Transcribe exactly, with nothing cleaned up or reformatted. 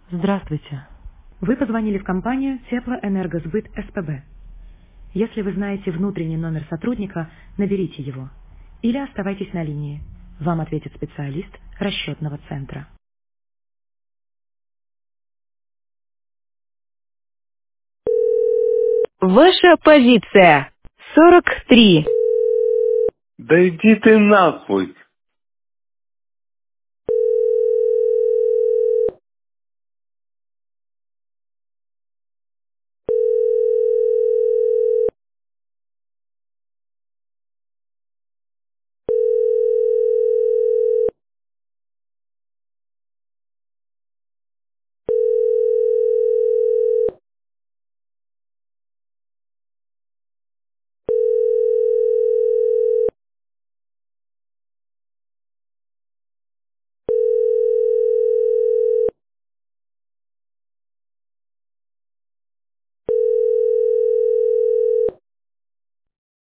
Здравствуйте. Вы позвонили в компанию Теплоэнергосбыт СПБ. Если вы знаете внутренний номер сотрудника, наберите его. Или оставайтесь на линии. Вам ответит специалист расчетного центра. Ваша позиция. сорок три. Да иди ты нахуй!